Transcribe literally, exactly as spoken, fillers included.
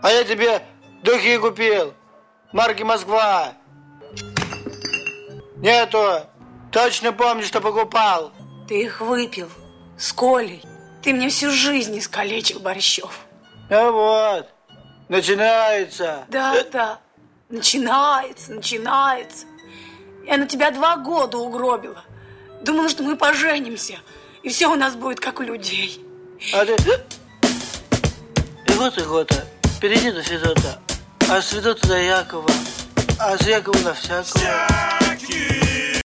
А я тебе духи купил. Марки Москва. Нету. Точно помню, что покупал. Ты их выпил с Колей. Ты мне всю жизнь искалечил, Борщев. А вот, начинается. Да, да, начинается, начинается. Я на тебя два года угробила. Думала, что мы поженимся, и все у нас будет как у людей. А ты... Игота, Игота, перейди до Федота, а с Федота до Якова, а с Якова на всякого.